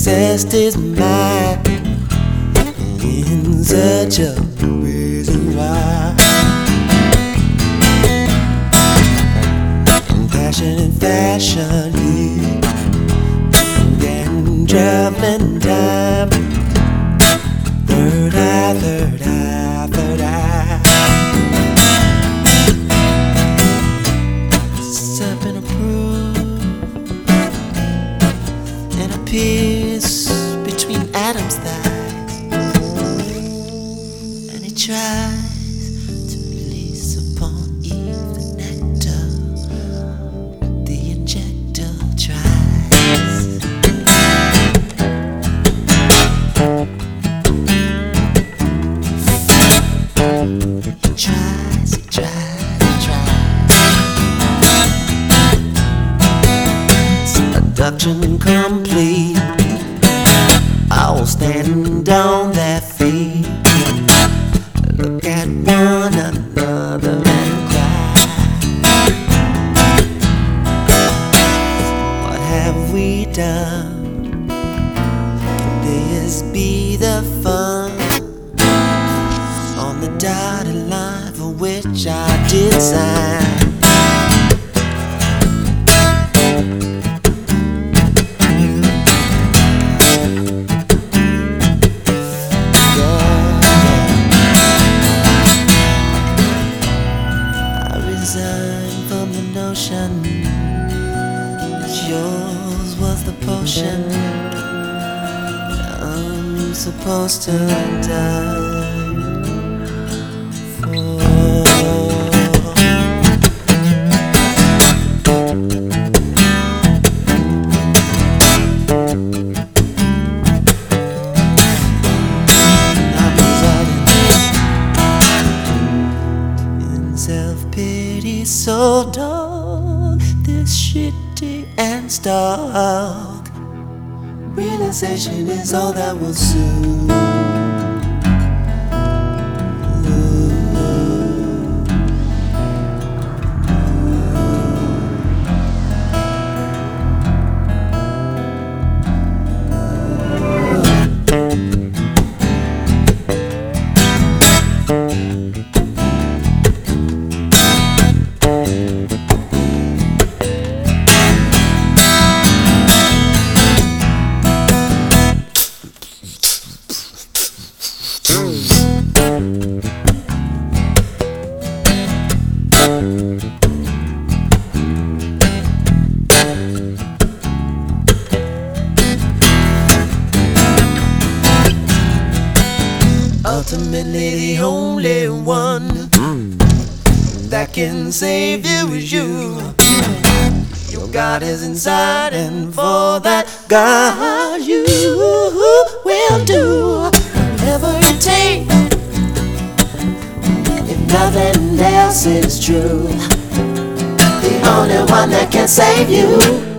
possessed his mind in search of the reason why. In passion and fashion, he began traveling time. Third eye, third eye, third eye. Serpent approved and a pierce between Adam's thighs, and he tries to release upon Eve the nectar. The injector tries. He tries. Seduction complete, all standing on their feet. Look at one another and cry. What have we done? Can this be the fun on the dotted line for which I did sign? Resigned from the notion that yours was the potion I'm supposed to die for. Self-pity so dark, this shitty and stark realization is all that will soothe. Ultimately, the only one that can save you is you. Your God is inside, and for that God you will do whatever it takes. If nothing else is true, the only one that can save you